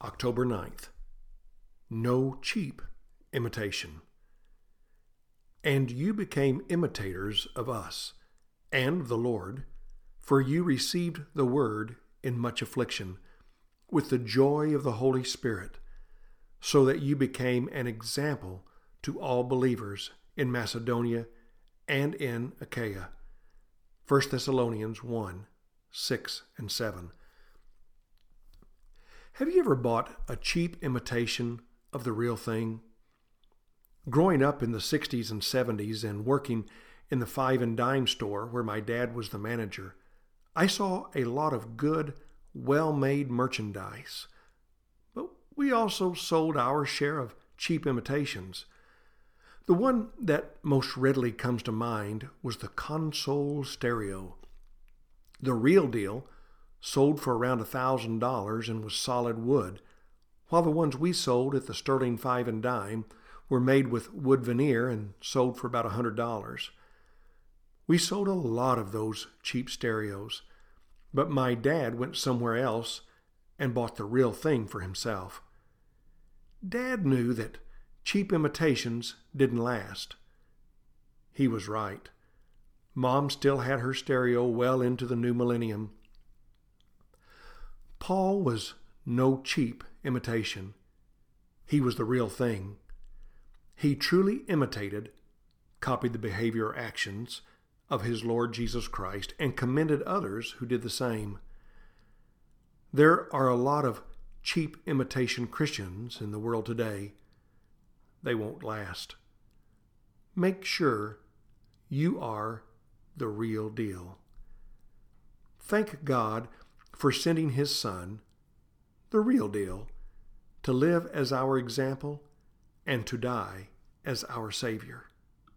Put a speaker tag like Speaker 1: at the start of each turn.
Speaker 1: October 9th. No cheap imitation. And you became imitators of us and of the Lord, for you received the word in much affliction, with the joy of the Holy Spirit, so that you became an example to all believers in Macedonia and in Achaia. 1 Thessalonians 1, 6 and 7. Have you ever bought a cheap imitation of the real thing? Growing up in the 60s and 70s and working in the five and dime store where my dad was the manager, I saw a lot of good, well-made merchandise. But we also sold our share of cheap imitations. The one that most readily comes to mind was the console stereo. The real deal sold for around $1,000 and was solid wood, while the ones we sold at the Sterling Five and Dime were made with wood veneer and sold for about $100. We sold a lot of those cheap stereos, but my dad went somewhere else and bought the real thing for himself. Dad knew that cheap imitations didn't last. He was right. Mom still had her stereo well into the new millennium. Paul was no cheap imitation. He was the real thing. He truly imitated, copied the behavior or actions of his Lord Jesus Christ, and commended others who did the same. There are a lot of cheap imitation Christians in the world today. They won't last. Make sure you are the real deal. Thank God for sending His Son, the real deal, to live as our example and to die as our Savior.